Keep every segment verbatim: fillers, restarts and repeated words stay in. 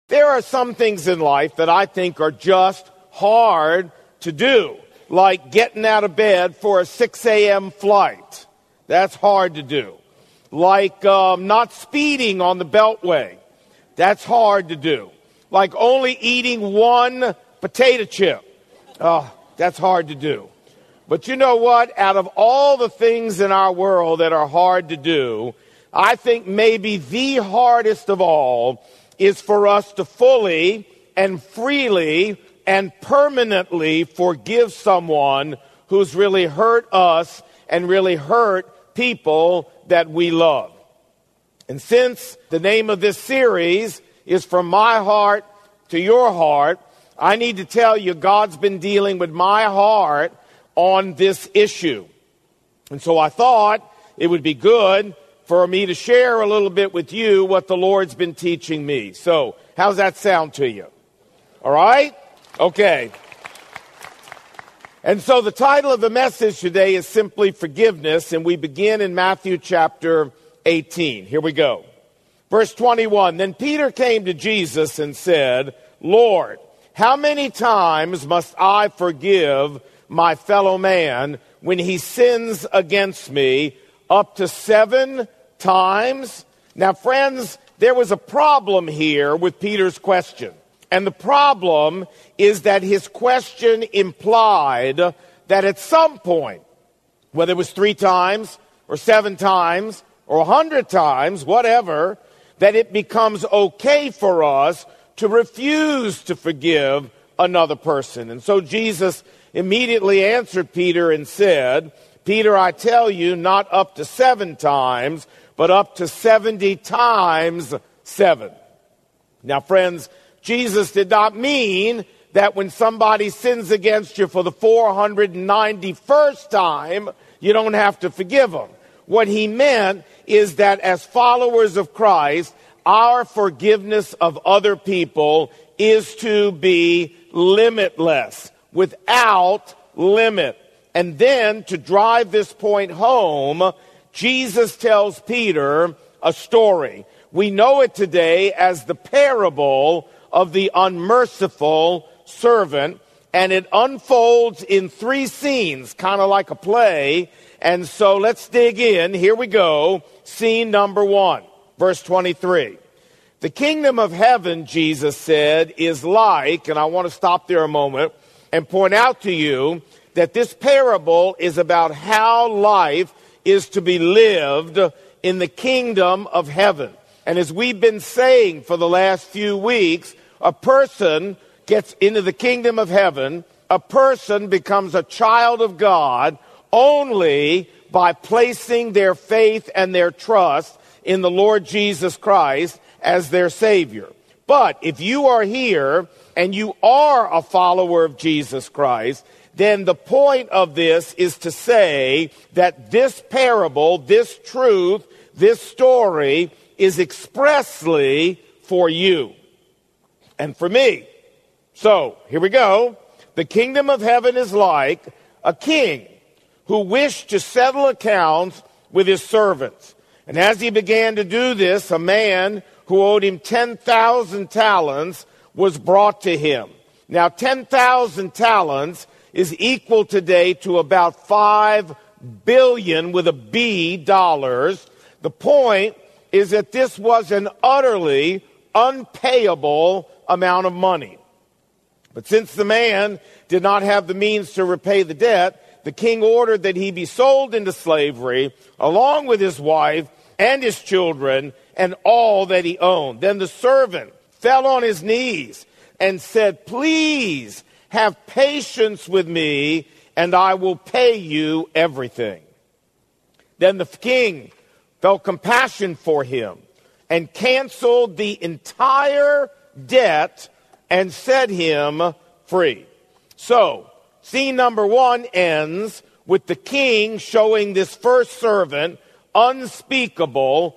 There are some things in life that I think are just hard to do, like getting out of bed for a six a.m. flight. That's hard to do. Like um, not speeding on the Beltway. That's hard to do. Like only eating one potato chip. Oh, that's hard to do. But you know what? Out of all the things in our world that are hard to do, I think maybe the hardest of all is for us to fully and freely and permanently forgive someone who's really hurt us and really hurt people that we love. And since the name of this series is From My Heart to Your Heart, I need to tell you God's been dealing with my heart on this issue. And so I thought it would be good for me to share a little bit with you what the Lord's been teaching me. So, how's that sound to you? All right? Okay. And so the title of the message today is simply Forgiveness, and we begin in Matthew chapter eighteen. Here we go. Verse twenty-one, Then Peter came to Jesus and said, Lord, how many times must I forgive my fellow man when he sins against me? Up to seven times? Now, friends, there was a problem here with Peter's question. And the problem is that his question implied that at some point, whether it was three times or seven times or a hundred times, whatever, that it becomes okay for us to refuse to forgive another person. And so Jesus immediately answered Peter and said, Peter, I tell you, not up to seven times, but up to seventy times seven. Now, friends, Jesus did not mean that when somebody sins against you for the four hundred ninety-first time, you don't have to forgive them. What he meant is that as followers of Christ, our forgiveness of other people is to be limitless, without limit. And then, to drive this point home, Jesus tells Peter a story. We know it today as the parable of the unmerciful servant, and it unfolds in three scenes, kind of like a play. And so let's dig in. Here we go. Scene number one, verse twenty-three. The kingdom of heaven, Jesus said, is like, and I want to stop there a moment and point out to you that this parable is about how life is to be lived in the kingdom of heaven. And as we've been saying for the last few weeks, a person gets into the kingdom of heaven, a person becomes a child of God only by placing their faith and their trust in the Lord Jesus Christ as their Savior. But if you are here and you are a follower of Jesus Christ, then the point of this is to say that this parable, this truth, this story is expressly for you and for me. So, here we go. The kingdom of heaven is like a king who wished to settle accounts with his servants. And as he began to do this, a man who owed him ten thousand talents was brought to him. Now, ten thousand talents is equal today to about five billion with a B dollars. The point is that this was an utterly unpayable amount of money. But since the man did not have the means to repay the debt, the king ordered that he be sold into slavery along with his wife and his children and all that he owned. Then the servant fell on his knees and said, Please have patience with me, and I will pay you everything. Then the king felt compassion for him and canceled the entire debt and set him free. So, scene number one ends with the king showing this first servant unspeakable,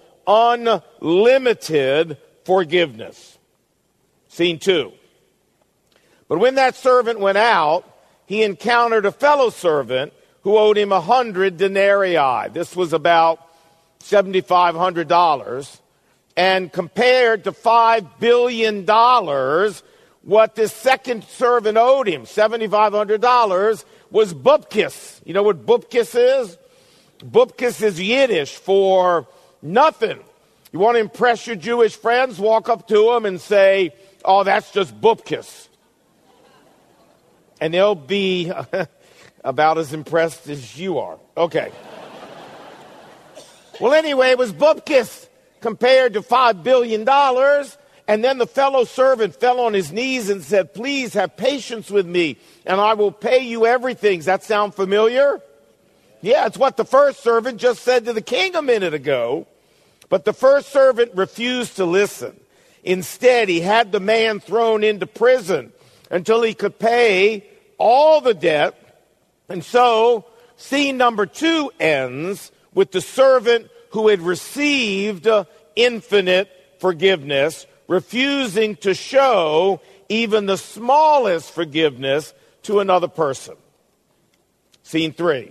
unlimited forgiveness. Scene two. But when that servant went out, he encountered a fellow servant who owed him a hundred denarii. This was about seven thousand five hundred dollars. And compared to five billion dollars, what this second servant owed him, seven thousand five hundred dollars, was bupkis. You know what bupkis is? Bupkis is Yiddish for nothing. You want to impress your Jewish friends? Walk up to them and say, oh, that's just bupkis. And they'll be about as impressed as you are. Okay. Well, anyway, it was bupkis compared to five billion dollars. And then the fellow servant fell on his knees and said, please have patience with me, and I will pay you everything. Does that sound familiar? Yeah, it's what the first servant just said to the king a minute ago. But the first servant refused to listen. Instead, he had the man thrown into prison until he could pay all the debt. And so, scene number two ends with the servant who had received uh, infinite forgiveness, refusing to show even the smallest forgiveness to another person. Scene three.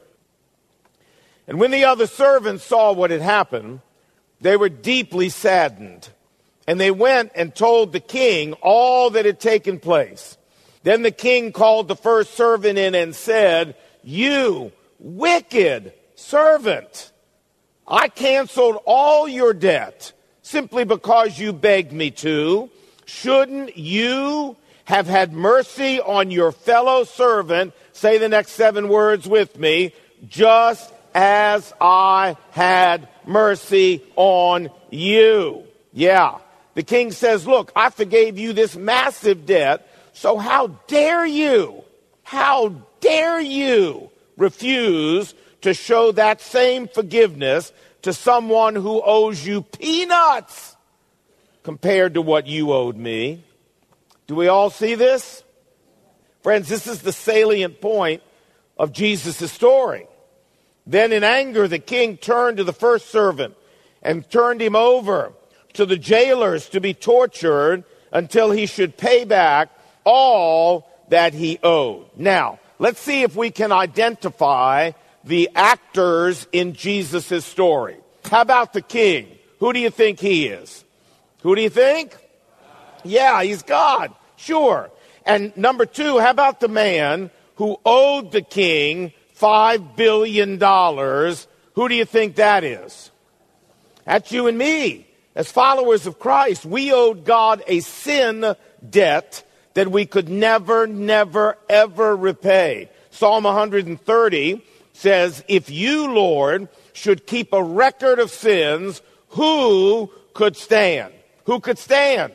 And when the other servants saw what had happened, they were deeply saddened. And they went and told the king all that had taken place. Then the king called the first servant in and said, you wicked servant, I canceled all your debt simply because you begged me to. Shouldn't you have had mercy on your fellow servant? Say the next seven words with me. Just as I had mercy on you. Yeah. The king says, look, I forgave you this massive debt, so how dare you, how dare you refuse to show that same forgiveness to someone who owes you peanuts compared to what you owed me? Do we all see this? Friends, this is the salient point of Jesus' story. Then in anger, the king turned to the first servant and turned him over to the jailers to be tortured until he should pay back all that he owed. Now, let's see if we can identify the actors in Jesus' story. How about the king? Who do you think he is? Who do you think? Yeah, he's God. Sure. And number two, how about the man who owed the king five billion dollars? Who do you think that is? That's you and me. As followers of Christ, we owed God a sin debt that we could never, never, ever repay. Psalm one thirty says, if you, Lord, should keep a record of sins, who could stand? Who could stand?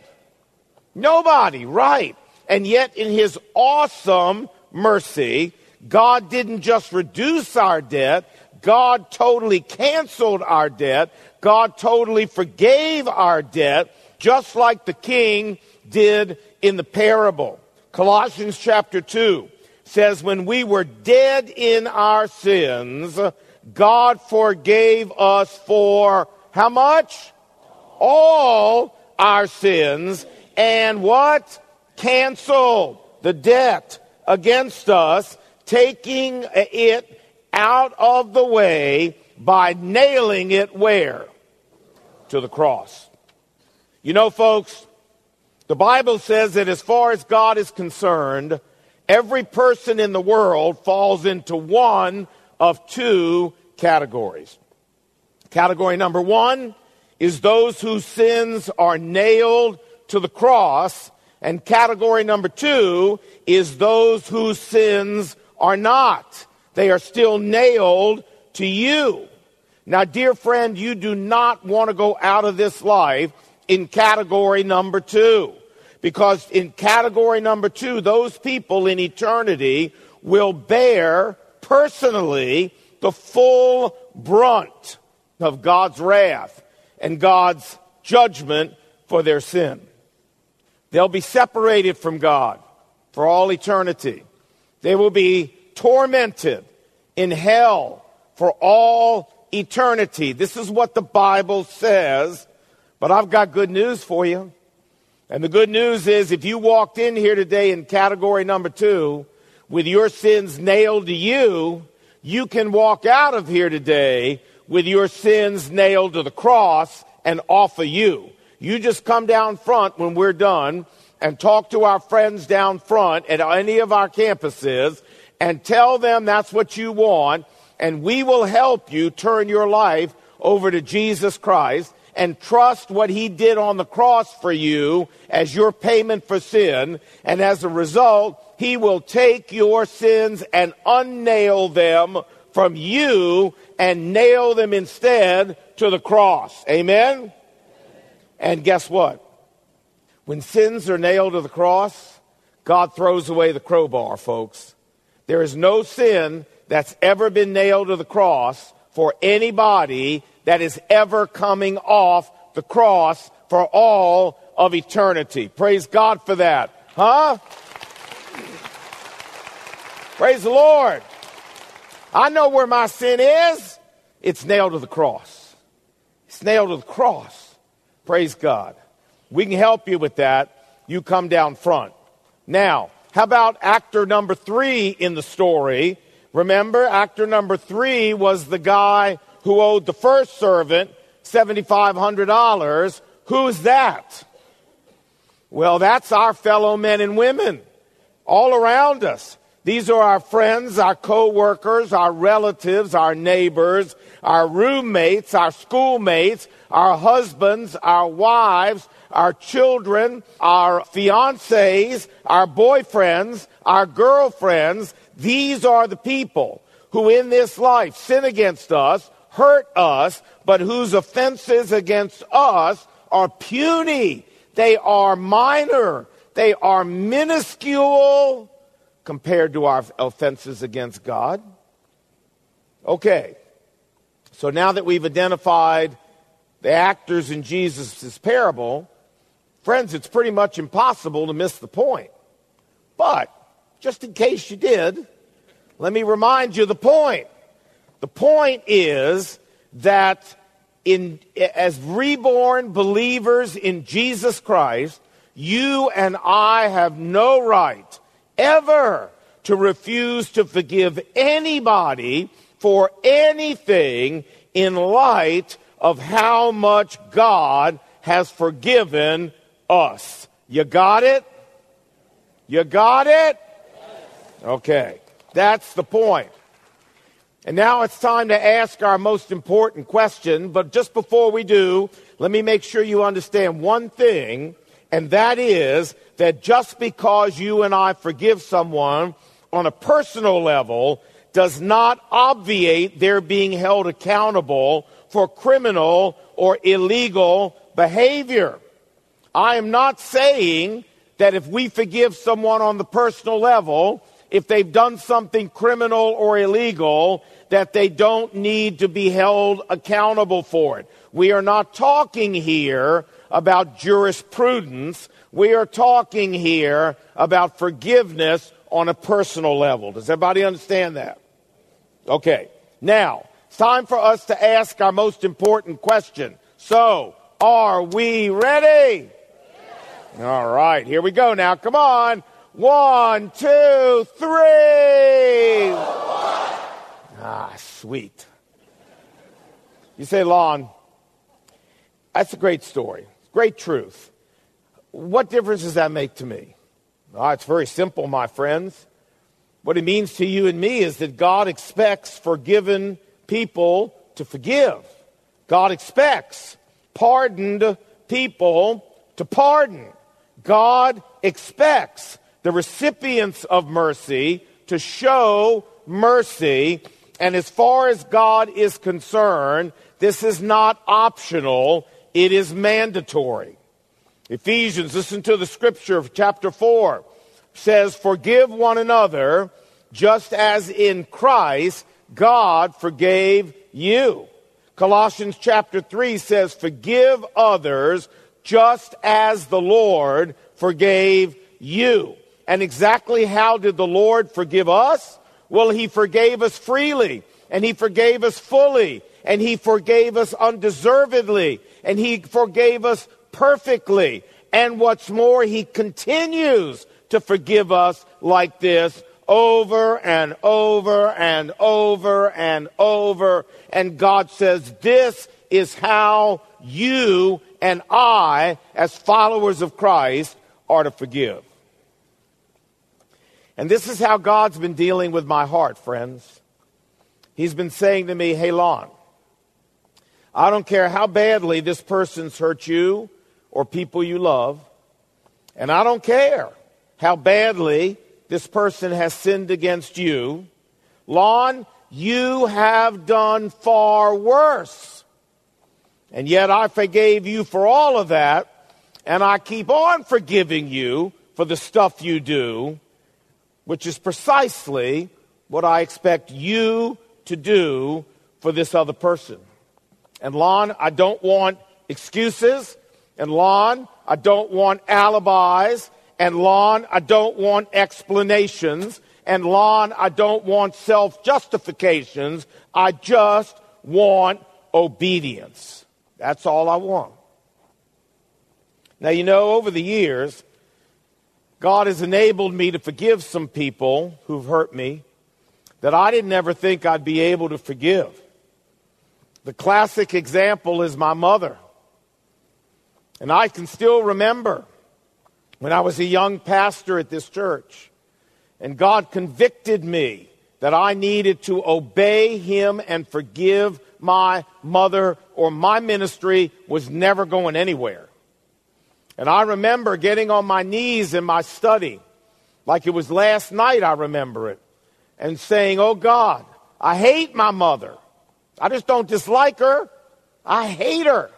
Nobody, right. And yet in his awesome mercy, God didn't just reduce our debt, God totally canceled our debt. God totally forgave our debt, just like the king did in the parable. Colossians chapter two says, when we were dead in our sins, God forgave us for how much? All our sins. And what? Canceled the debt against us, taking it out of the way by nailing it where? To the cross. You know, folks, the Bible says that as far as God is concerned, every person in the world falls into one of two categories. Category number one is those whose sins are nailed to the cross, and category number two is those whose sins are not. They are still nailed to you. Now, dear friend, you do not want to go out of this life in category number two. Because in category number two, those people in eternity will bear personally the full brunt of God's wrath and God's judgment for their sin. They'll be separated from God for all eternity. They will be tormented in hell for all eternity. This is what the Bible says, but I've got good news for you. And the good news is, if you walked in here today in category number two, with your sins nailed to you, you can walk out of here today with your sins nailed to the cross and off of you. You just come down front when we're done and talk to our friends down front at any of our campuses and tell them that's what you want, and we will help you turn your life over to Jesus Christ and trust what he did on the cross for you as your payment for sin. And as a result, he will take your sins and unnail them from you and nail them instead to the cross. Amen? And guess what? When sins are nailed to the cross, God throws away the crowbar, folks. There is no sin that's ever been nailed to the cross for anybody that is ever coming off the cross for all of eternity. Praise God for that. Huh? Praise the Lord. I know where my sin is. It's nailed to the cross. It's nailed to the cross. Praise God. We can help you with that. You come down front. Now, how about actor number three in the story? Remember, actor number three was the guy who owed the first servant seven thousand five hundred dollars. Who's that? Well, that's our fellow men and women all around us. These are our friends, our co-workers, our relatives, our neighbors, our roommates, our schoolmates, our husbands, our wives, our children, our fiancés, our boyfriends, our girlfriends. These are the people who in this life sin against us, hurt us, but whose offenses against us are puny. They are minor. They are minuscule compared to our offenses against God. Okay, so now that we've identified the actors in Jesus' parable, friends, it's pretty much impossible to miss the point. But, just in case you did, let me remind you the point. The point is that in, as reborn believers in Jesus Christ, you and I have no right ever to refuse to forgive anybody for anything in light of how much God has forgiven us. You got it? You got it? Okay, that's the point. And now it's time to ask our most important question, but just before we do, let me make sure you understand one thing, and that is that just because you and I forgive someone on a personal level does not obviate their being held accountable for criminal or illegal behavior. I am not saying that if we forgive someone on the personal level, if they've done something criminal or illegal, that they don't need to be held accountable for it. We are not talking here about jurisprudence. We are talking here about forgiveness on a personal level. Does everybody understand that? Okay. Now, it's time for us to ask our most important question. So, are we ready? Yes. All right, here we go now. Come on. One, two, three. Ah, sweet. You say, Lon, that's a great story. Great truth. What difference does that make to me? Oh, it's very simple, my friends. What it means to you and me is that God expects forgiven people to forgive. God expects pardoned people to pardon. God expects the recipients of mercy to show mercy. And as far as God is concerned, this is not optional. It is mandatory. Ephesians, listen to the scripture of chapter four, says, forgive one another just as in Christ God forgave you. Colossians chapter three says, forgive others just as the Lord forgave you. And exactly how did the Lord forgive us? Well, he forgave us freely, and he forgave us fully, and he forgave us undeservedly, and he forgave us perfectly. And what's more, he continues to forgive us like this over and over and over and over. And God says, this is how you and I, as followers of Christ, are to forgive. And this is how God's been dealing with my heart, friends. He's been saying to me, hey, Lon, I don't care how badly this person's hurt you or people you love, and I don't care how badly this person has sinned against you. Lon, you have done far worse. And yet I forgave you for all of that, and I keep on forgiving you for the stuff you do, which is precisely what I expect you to do for this other person. And Lon, I don't want excuses. And Lon, I don't want alibis. And Lon, I don't want explanations. And Lon, I don't want self-justifications. I just want obedience. That's all I want. Now, you know, over the years, God has enabled me to forgive some people who've hurt me that I didn't ever think I'd be able to forgive. The classic example is my mother. And I can still remember when I was a young pastor at this church, and God convicted me that I needed to obey him and forgive my mother, or my ministry was never going anywhere. And I remember getting on my knees in my study, like it was last night, I remember it, and saying, oh God, I hate my mother. I just don't dislike her. I hate her.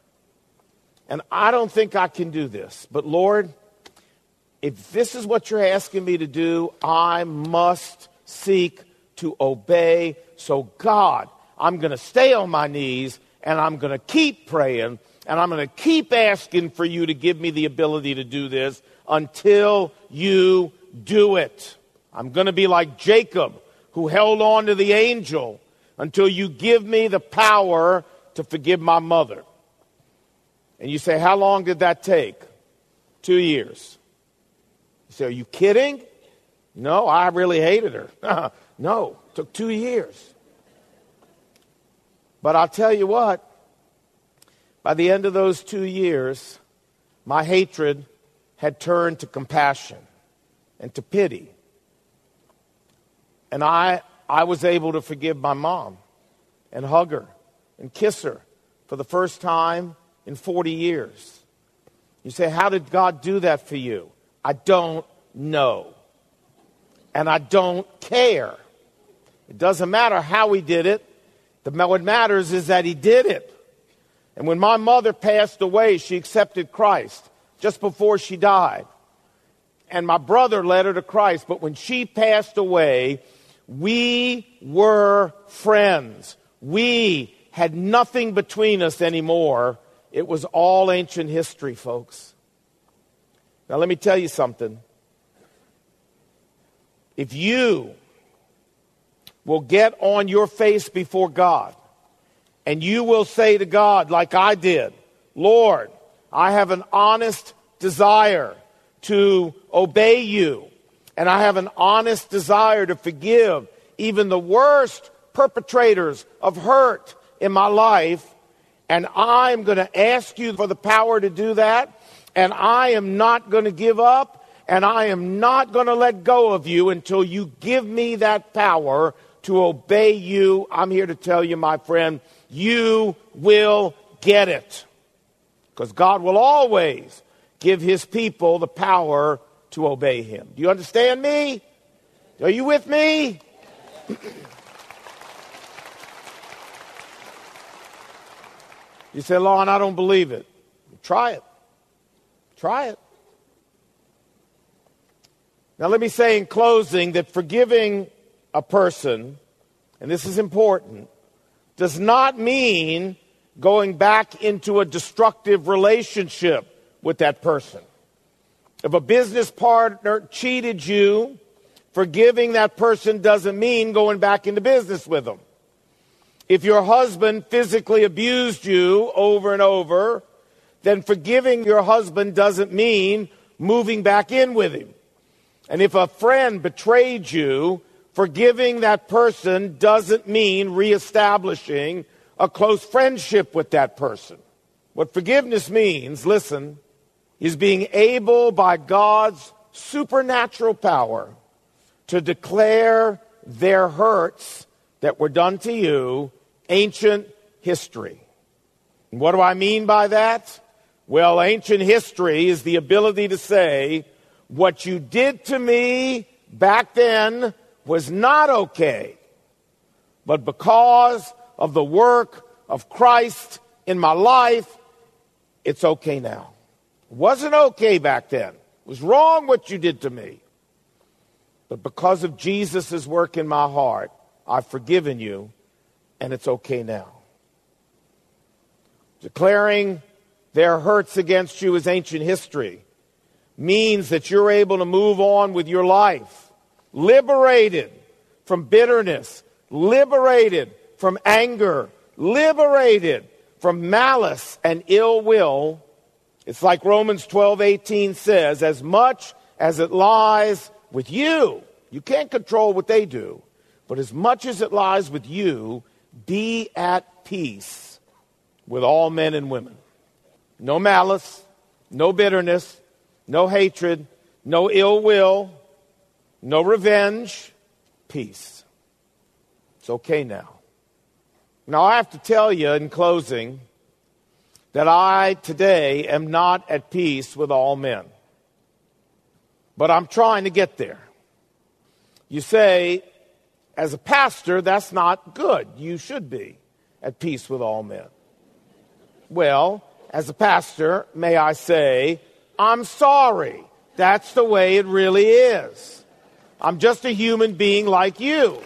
And I don't think I can do this. But Lord, if this is what you're asking me to do, I must seek to obey. So God, I'm going to stay on my knees, and I'm going to keep praying, and I'm going to keep asking for you to give me the ability to do this until you do it. I'm going to be like Jacob, who held on to the angel until you give me the power to forgive my mother. And you say, how long did that take? Two years. You say, are you kidding? No, I really hated her. No, it took two years. But I'll tell you what, by the end of those two years, my hatred had turned to compassion and to pity. And I, I was able to forgive my mom and hug her and kiss her for the first time in forty years. You say, how did God do that for you? I don't know. And I don't care. It doesn't matter how he did it. The, what matters is that he did it. And when my mother passed away, she accepted Christ just before she died. And my brother led her to Christ. But when she passed away, we were friends. We had nothing between us anymore. It was all ancient history, folks. Now let me tell you something. If you will get on your face before God, and you will say to God, like I did, Lord, I have an honest desire to obey you, and I have an honest desire to forgive even the worst perpetrators of hurt in my life, and I'm going to ask you for the power to do that, and I am not going to give up, and I am not going to let go of you until you give me that power to obey you. I'm here to tell you, my friend, you will get it. Because God will always give his people the power to obey him. Do you understand me? Are you with me? You say, Lon, I don't believe it. Try it. Try it. Now let me say in closing that forgiving a person, and this is important, does not mean going back into a destructive relationship with that person. If a business partner cheated you, forgiving that person doesn't mean going back into business with them. If your husband physically abused you over and over, then forgiving your husband doesn't mean moving back in with him. And if a friend betrayed you, forgiving that person doesn't mean reestablishing a close friendship with that person. What forgiveness means, listen, is being able by God's supernatural power to declare their hurts that were done to you ancient history. And what do I mean by that? Well, ancient history is the ability to say, what you did to me back then was not okay. But because of the work of Christ in my life, it's okay now. It wasn't okay back then. It was wrong what you did to me. But because of Jesus' work in my heart, I've forgiven you, and it's okay now. Declaring their hurts against you as ancient history means that you're able to move on with your life, liberated from bitterness, liberated from anger, liberated from malice and ill will. It's like Romans twelve eighteen says, as much as it lies with you, you can't control what they do, but as much as it lies with you, be at peace with all men and women. No malice, no bitterness, no hatred, no ill will, no revenge, peace. It's okay now. Now I have to tell you in closing that I today am not at peace with all men. But I'm trying to get there. You say, as a pastor, that's not good. You should be at peace with all men. Well, as a pastor, may I say, I'm sorry. That's the way it really is. I'm just a human being like you.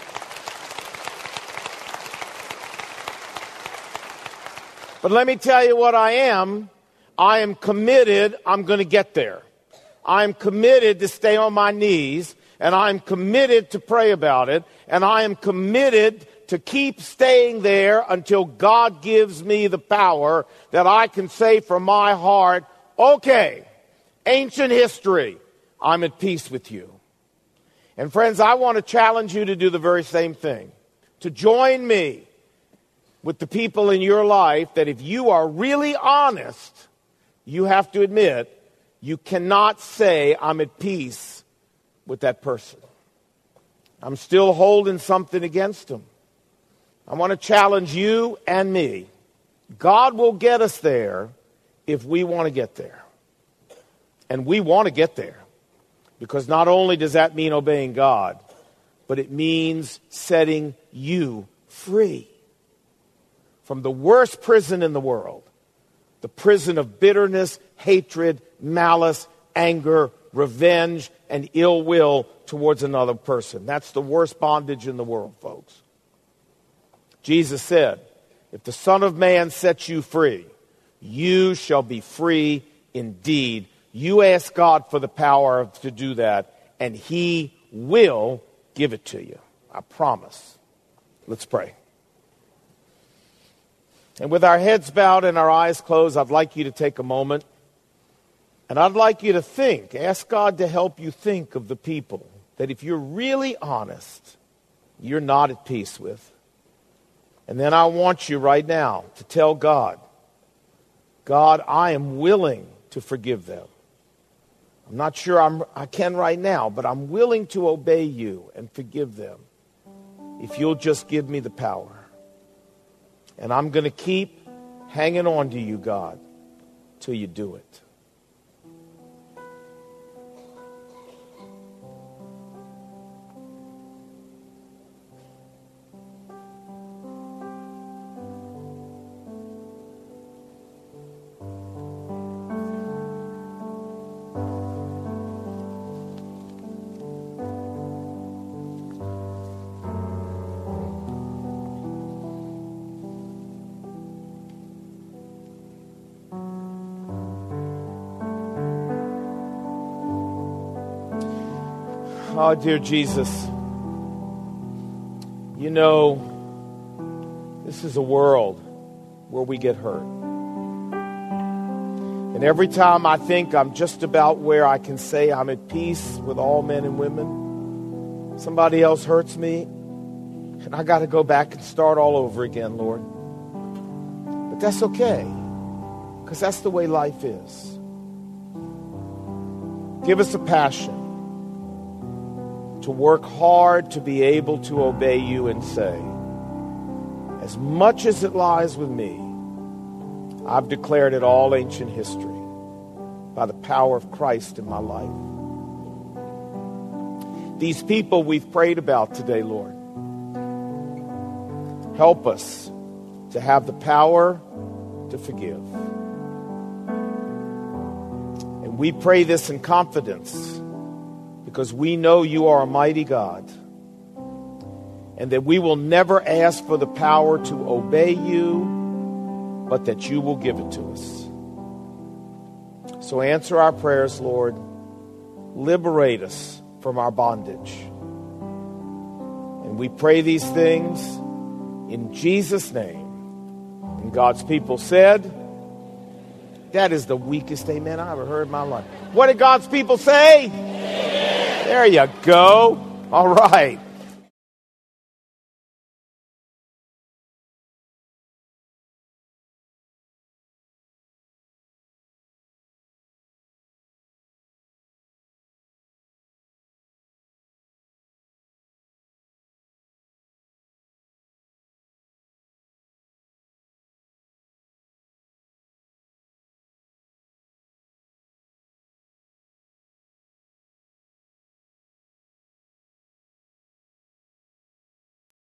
But let me tell you what I am. I am committed. I'm going to get there. I'm committed to stay on my knees, and I'm committed to pray about it, and I am committed to keep staying there until God gives me the power that I can say from my heart, okay, ancient history, I'm at peace with you. And friends, I want to challenge you to do the very same thing, to join me with the people in your life that if you are really honest, you have to admit you cannot say, I'm at peace with that person. I'm still holding something against them. I want to challenge you and me. God will get us there if we want to get there. And we want to get there. Because not only does that mean obeying God, but it means setting you free from the worst prison in the world, the prison of bitterness, hatred, malice, anger, revenge, and ill will towards another person. That's the worst bondage in the world, folks. Jesus said, if the Son of Man sets you free, you shall be free indeed. You ask God for the power to do that, and He will give it to you. I promise. Let's pray. And with our heads bowed and our eyes closed, I'd like you to take a moment, and I'd like you to think, ask God to help you think of the people that if you're really honest, you're not at peace with. And then I want you right now to tell God, God, I am willing to forgive them. I'm not sure I'm, I can right now, but I'm willing to obey you and forgive them if you'll just give me the power. And I'm going to keep hanging on to you, God, till you do it. Oh, dear Jesus, you know, this is a world where we get hurt. And every time I think I'm just about where I can say I'm at peace with all men and women, somebody else hurts me, and I got to go back and start all over again, Lord. But that's okay, because that's the way life is. Give us a passion to work hard to be able to obey you and say, as much as it lies with me, I've declared it all ancient history by the power of Christ in my life. These people we've prayed about today, Lord, help us to have the power to forgive. And we pray this in confidence because we know you are a mighty God and that we will never ask for the power to obey you, but that you will give it to us. So answer our prayers, Lord. Liberate us from our bondage. And we pray these things in Jesus' name. And God's people said, that is the weakest amen I ever heard in my life. What did God's people say? Amen. There you go. All right.